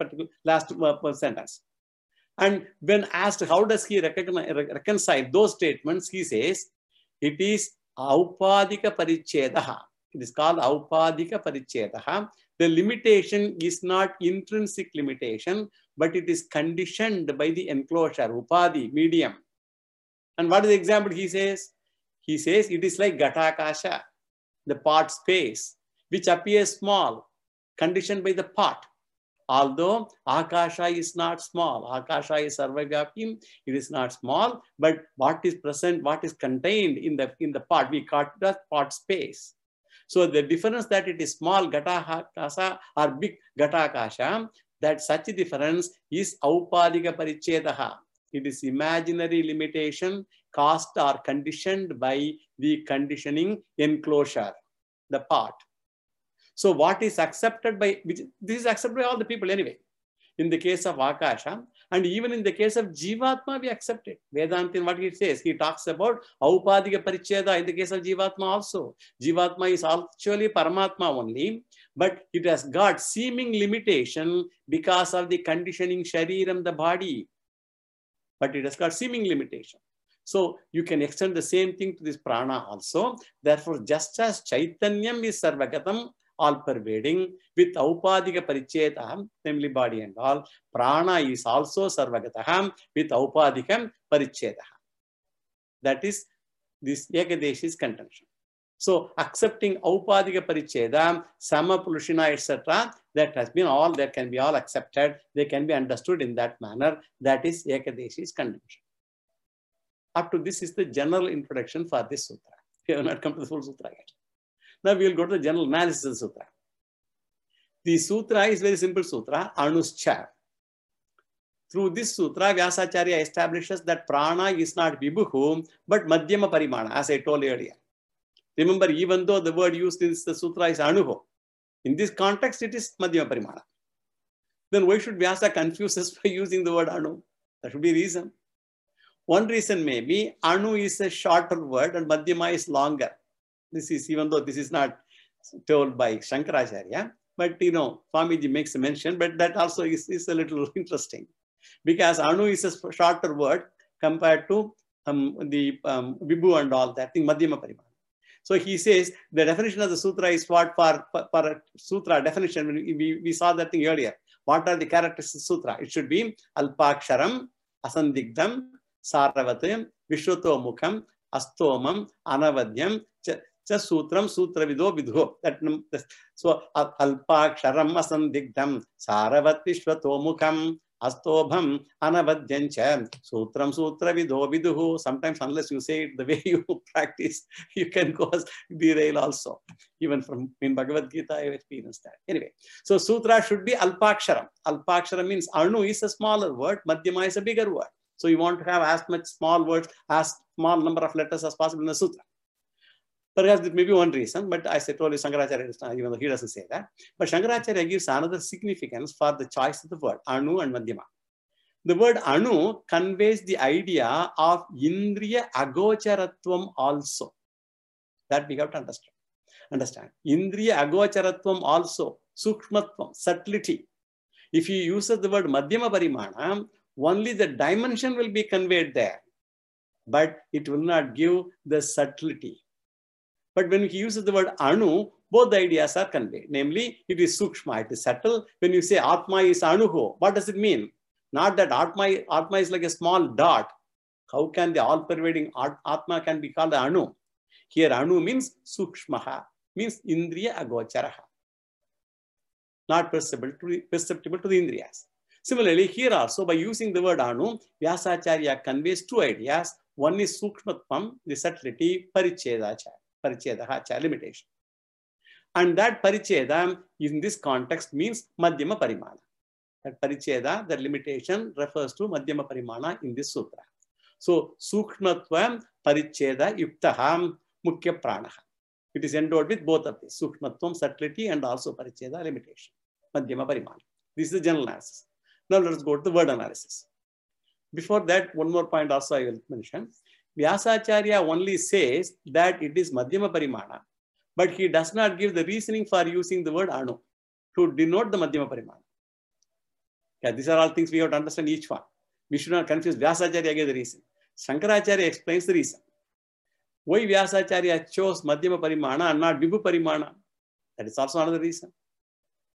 sentence. And when asked how does he reconcile those statements, he says, it is aupadika parichedaha. It is called aupadika parichedaha. The limitation is not intrinsic limitation, but it is conditioned by the enclosure, upadhi, medium. And what is the example he says? He says it is like Ghatakasha, the pot space, which appears small, conditioned by the pot. Although Akasha is not small, Akasha is Sarvavyapim, it is not small, but what is present, what is contained in the pot, we call that pot space. So the difference that it is small Ghatakasha or big Ghatakasha, that such a difference is Aupadika Parichedaha. It is imaginary limitation caused or conditioned by the conditioning enclosure, the pot. So what is accepted by, this is accepted by all the people anyway. In the case of Akasha, and even in the case of Jivatma, we accept it. Vedanta, what he says, he talks about Aupadika Paricheda in the case of Jivatma also. Jivatma is actually Paramatma only, but it has got seeming limitation because of the conditioning Shariram, the body. But it has got seeming limitation. So you can extend the same thing to this prana also. Therefore, just as Chaitanyam is Sarvagatam, all pervading, with Aupadika Parichedaham, namely body and all, prana is also Sarvagataham with Aupadikam Parichedaham. That is this Ekadeshi's contention. So accepting Aupadika Parichedam, Sama Pulushina, etc., that has been all, that can be all accepted, they can be understood in that manner. That is Ekadeshi's contention. Up to this is the general introduction for this sutra. We have not come to the full sutra yet. Now we will go to the general analysis of the sutra. The sutra is very simple sutra, Anuscha. Through this sutra, Vyasacharya establishes that prana is not vibhuhu, but madhyama parimana, as I told earlier. Remember, even though the word used in the sutra is anuho, in this context it is madhyama parimana. Then why should Vyasa confuse us by using the word anu? There should be a reason. One reason may be anu is a shorter word and madhyama is longer. This is, even though this is not told by Shankaracharya, but Swamiji makes a mention, but that also is a little interesting. Because anu is a shorter word compared to the vibhu and all that thing, madhyama parimana. So he says the definition of the sutra is what for a sutra definition. We saw that thing earlier. What are the characteristics of sutra? It should be alpaksharam, asandigdam, saravatam, vishwatomukam, astomam, anavadyam, sutram, sutra vido vidho. So alpaksharam, asandigdam, saravat vishwatomukam, astobham, anavadyancha, sutram, sutra vido viduhu. Sometimes, unless you say it the way you practice, you can cause derail also. Even from in Bhagavad Gita, I have experienced that. Anyway, so sutra should be alpaksharam. Alpaksharam means anu is a smaller word, madhyama is a bigger word. So you want to have as much small words, as small number of letters as possible in the sutra. Perhaps there may be one reason, but as I told you, Shankaracharya, even though he doesn't say that, but Shankaracharya gives another significance for the choice of the word, anu and madhyama. The word anu conveys the idea of indriya agocharatvam also. That we have to understand. Indriya agocharatvam also, sukshmatvam, subtlety. If you use the word madhyama parimana, only the dimension will be conveyed there, but it will not give the subtlety. But when he uses the word anu, both the ideas are conveyed. Namely, it is sukshma, it is subtle. When you say atma is anuho, what does it mean? Not that atma is like a small dot. How can the all-pervading atma can be called anu? Here anu means sukshmaha, means indriya agocharaha. Not perceptible to the indriyas. Similarly, here also by using the word anu, Vyasacharya conveys two ideas. One is sukshmatvam, the subtlety, parichedacha. Parichedaha, limitation. And that paricheda in this context means madhyama parimana. That paricheda, the limitation, refers to madhyama parimana in this sutra. So, sukshmatvam paricheda yuktaham mukhya pranaha. It is endowed with both of these, sukshmatvam, subtlety, and also paricheda, limitation, madhyama parimana. This is the general analysis. Now let us go to the word analysis. Before that, one more point also I will mention. Vyasacharya only says that it is madhyama parimana, but he does not give the reasoning for using the word anu to denote the madhyama parimana. Yeah, these are all things we have to understand each one. We should not confuse. Vyasacharya gave the reason. Shankaracharya explains the reason. Why Vyasacharya chose madhyama parimana and not vibhu parimana? That is also another reason.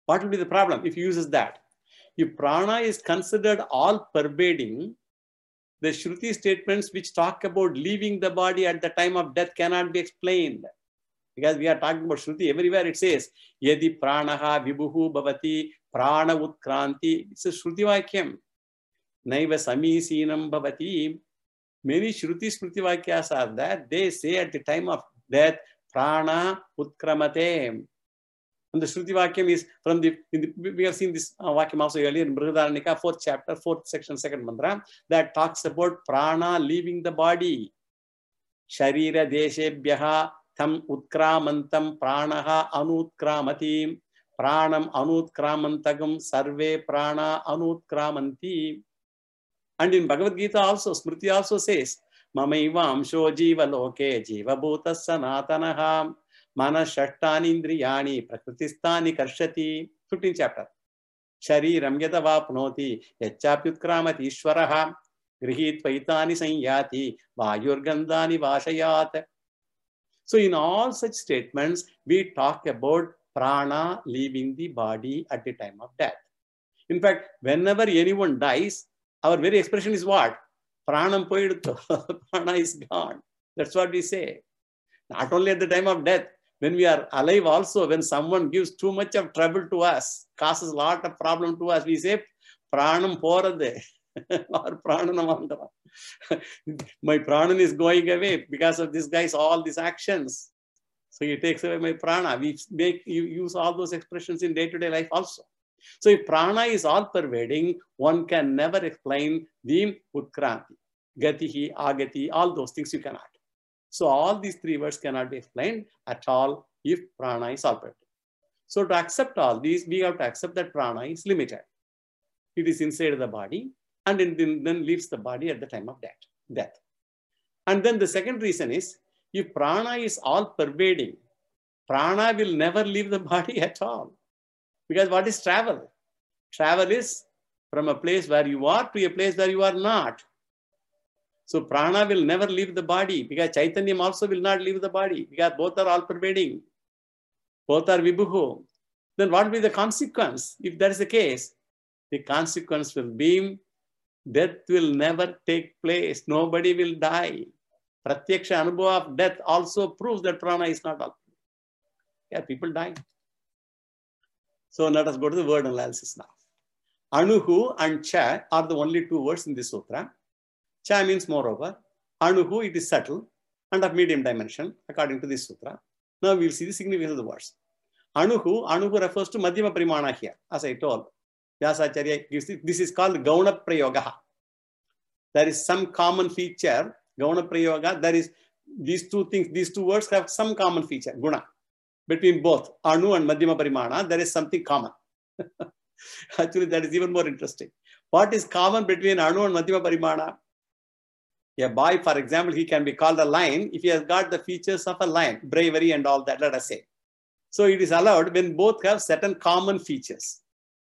What will be the problem if he uses that? If prana is considered all-pervading, the Shruti statements which talk about leaving the body at the time of death cannot be explained. Because we are talking about Shruti, everywhere it says, Yadi pranaha vibhuhu bhavati prana utkranti. It's a Shruti vakyam. Naiva samisinam bhavati. Many Shruti Smriti Vakyas are that they say at the time of death, prana utkramate. And the Shruti Vakyam is from we have seen this Vakyam also earlier in Brihadaranyaka, 4th chapter, 4th section, 2nd mantra, that talks about prana leaving the body. Sharira deshebhyaha tam utkramantam pranaha anutkramati. Pranam anutkramantagam sarve prana anutkramanti. And in Bhagavad Gita also, Smriti also says, Mamaiva amsho jiva loke jiva bhuta sanatanaha mana shatani indriyani prakristani karshati. 15th chapter. Shariram yadava pnoti yachapyutkramati ishwaraha grihit vaitani sanyati vayurgandhani vashayat. So in all such statements, we talk about prana leaving the body at the time of death. In fact, whenever anyone dies, our very expression is what? Pranam poidutto. Prana is gone. That's what we say. Not only at the time of death, when we are alive also, when someone gives too much of trouble to us, causes a lot of problem to us, we say, Pranam porade. Or Prananamandava. My Pranan is going away because of this guy's all these actions. So he takes away my prana. We use all those expressions in day-to-day life also. So if prana is all-pervading, one can never explain the utkranti, gatihi, agati, all those things you cannot. So all these three words cannot be explained at all if prana is all-pervading. So to accept all these, we have to accept that prana is limited. It is inside the body and then leaves the body at the time of death. And then the second reason is, if prana is all-pervading, prana will never leave the body at all. Because what is travel? Travel is from a place where you are to a place where you are not. So prana will never leave the body because Chaitanyam also will not leave the body because both are all-pervading. Both are vibhuhu. Then what will be the consequence? If that is the case, the consequence will be death will never take place. Nobody will die. Pratyaksha anubhava of death also proves that prana is not all. Yeah, people die. So let us go to the word analysis now. Anuhu and cha are the only two words in this sutra. Cha means moreover. Anuhu, it is subtle and of medium dimension according to this sutra. Now we will see the significance of the words. Anuhu refers to Madhyama Parimana here, as I told. Vyasacharya gives it. This is called Gauna Prayoga. There is some common feature. Gauna Prayoga, there is these two things, these two words have some common feature, guna. Between both Anu and Madhyama Parimana, there is something common. Actually, that is even more interesting. What is common between Anu and Madhyama Parimana? A boy, for example, he can be called a lion if he has got the features of a lion, bravery and all that, let us say. So it is allowed when both have certain common features.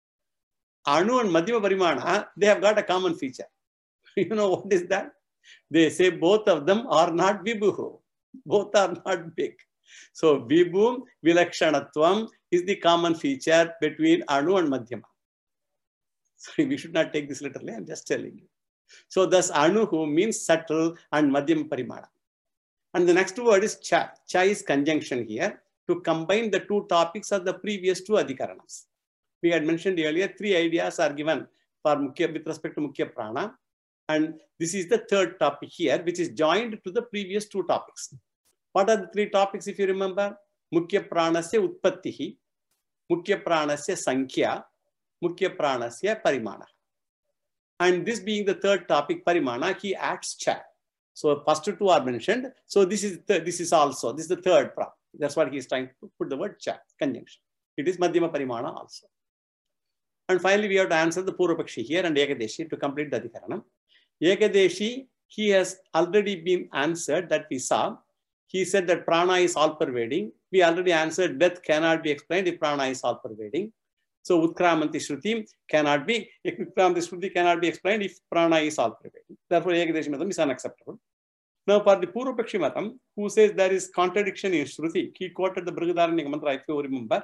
Anu and Madhyama Parimana, they have got a common feature. You know what is that? They say both of them are not vibhuhu. Both are not big. So vibhu vilakshanatvam is the common feature between Anu and Madhyama. So we should not take this literally, I'm just telling you. So thus Anuhu means subtle and Madhyama Parimana. And the next word is cha. Cha is conjunction here to combine the two topics of the previous two adhikaranams. We had mentioned earlier, three ideas are given for Mukhya, with respect to Mukhya Prana. And this is the third topic here, which is joined to the previous two topics. What are the three topics, if you remember? Mukhya Pranasya Utpattihi, Mukhya Pranasya Sankhya, Mukhya Pranasya Parimana. And this being the third topic, Parimana, he adds cha. So first two are mentioned. So this is the third problem. That's what he is trying to put the word cha, conjunction. It is Madhyama Parimana also. And finally, we have to answer the Purvapakshi here and Ekadeshi to complete the Adhikaranam. Ekadeshi, he has already been answered that we saw. He said that prana is all-pervading. We already answered death cannot be explained if prana is all-pervading. So Utkramanti Shruti cannot be explained if prana is all-pervading. Therefore, Ekadeshi Matam is unacceptable. Now, for the Purvapakshi Matam, who says there is contradiction in Shruti, he quoted the Brihadaranyaka mantra, if you remember.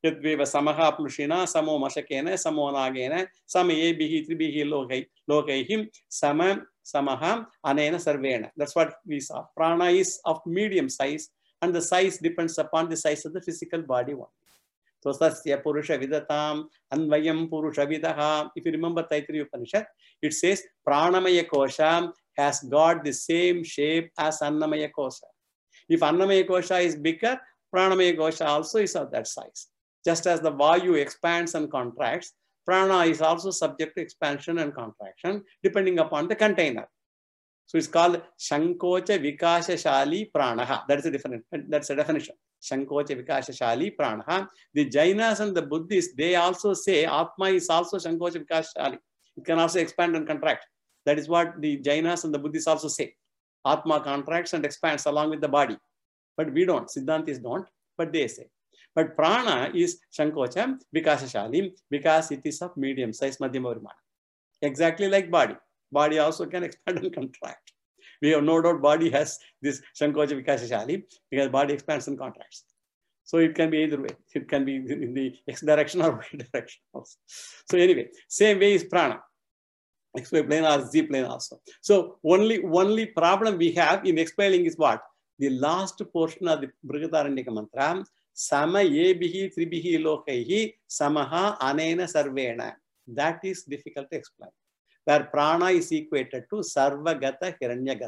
Yadveva samaha plushina, samo mashakena, samo nagena, sama ebihi, tribihi lokaihim, sama samaha anena sarvena. That's what we saw. Prana is of medium size, and the size depends upon the size of the physical body one. So Sasya Purusha Vidatam Anvayam Purusha Vidaha. If you remember Taittiriya Upanishad, it says Pranamaya Kosha has got the same shape as Annamaya Kosha. If Annamaya Kosha is bigger, Pranamaya Kosha also is of that size. Just as the Vayu expands and contracts, Prana is also subject to expansion and contraction depending upon the container. So it's called Shankocha Vikasha Shali Pranaha. That's a definition. Shankocha Vikasha Shali Pranaha. The Jainas and the Buddhists, they also say Atma is also Shankocha Vikasha Shali. It can also expand and contract. That is what the Jainas and the Buddhists also say. Atma contracts and expands along with the body. But we don't. Siddhantis don't. But they say. But Prana is Shankocha Vikasha Shali because it is of medium size, Madhyama Parimana. Exactly like body. Body also can expand and contract. We have no doubt body has this Shankocha Vikasha Shali because body expands and contracts. So it can be either way. It can be in the X direction or Y direction also. So anyway, same way is prana. XY plane or Z plane also. So only problem we have in explaining is what? The last portion of the Brihadaranyaka mantra, Sama Ebihi Tribihi Lokaihi Samaha Anena Sarvena. That is difficult to explain. Where prana is equated to Sarvagata Hiranyagata.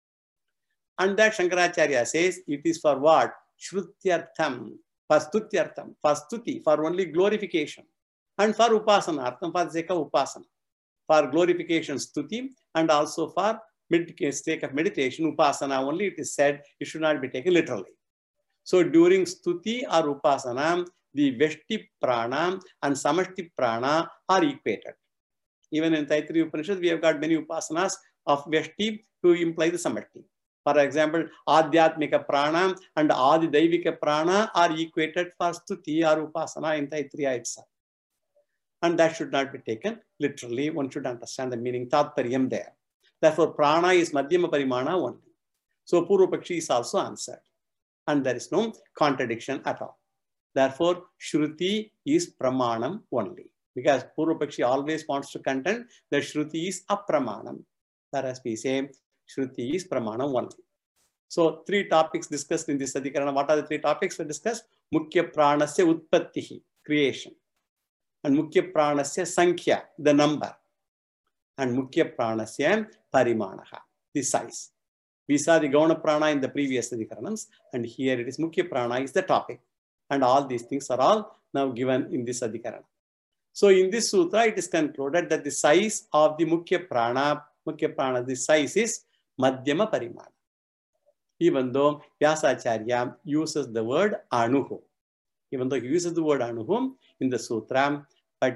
And that Shankaracharya says it is for what? Shrutyartham, for Stutyartham, for Stuti, for only glorification. And for Upasanartham, for the sake of Upasana. For glorification, Stuti, and also for sake of meditation, Upasana only it is said, it should not be taken literally. So during Stuti or Upasana, the Veshti Prana and Samashti Prana are equated. Even in Taittiriya Upanishad, we have got many upasanas of Veshti to imply the Samashti. For example, Adhyatmika Prana and Adi Daivika Prana are equated for Stuti or Upasana in Taittiriya itself. And that should not be taken literally. One should understand the meaning, Tatparyam there. Therefore, Prana is Madhyama Parimana only. So, Purva Pakshi is also answered. And there is no contradiction at all. Therefore, Shruti is Pramanam only. Because Purva Pakshi always wants to contend that Shruti is Apramanam. Whereas we say Shruti is Pramanam only. So, three topics discussed in this Adhikarana. What are the three topics we discussed? Mukhya Pranasya Utpattihi, creation. And Mukhya Pranasya Sankhya, the number. And Mukhya Pranasya Parimanaha, the size. We saw the Gauna Prana in the previous Adhikaranams. And here it is Mukhya Prana is the topic. And all these things are all now given in this Adhikarana. So in this sutra, it is concluded that the size of the Mukhya Prana, the size is Madhyama Parimana. Even though Vyasacharya uses the word Anuhu. Even though he uses the word Anuhu in the sutra, but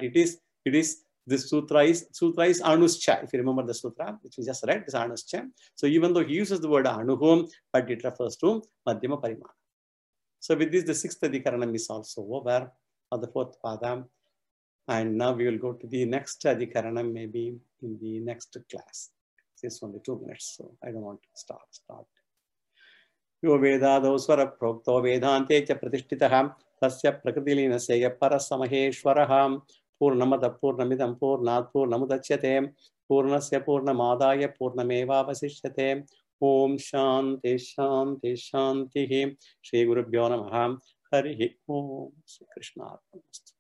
this sutra is Anuscha. If you remember the sutra, which we just read, is Anuscha. So even though he uses the word Anuhu, but it refers to Madhyama Parimana. So with this, the sixth Adhikaranam is also over, or the fourth Pada. And now we will go to the next Adhikaranam, maybe in the next class. It's only 2 minutes, so I don't want to start. Yo Vedado Swara Prokto Vedante Cha Pratishtitaha Tasya Prakritilina Parasamaheshwaraham Purnamada Purnamidam Purnat Purnamudachyate Purnasya Purnamadaya Purnameva Vasishyate Om Shanti Shanti Shanti Shri Gurubhyo Namaha Hari Om Shri Krishna.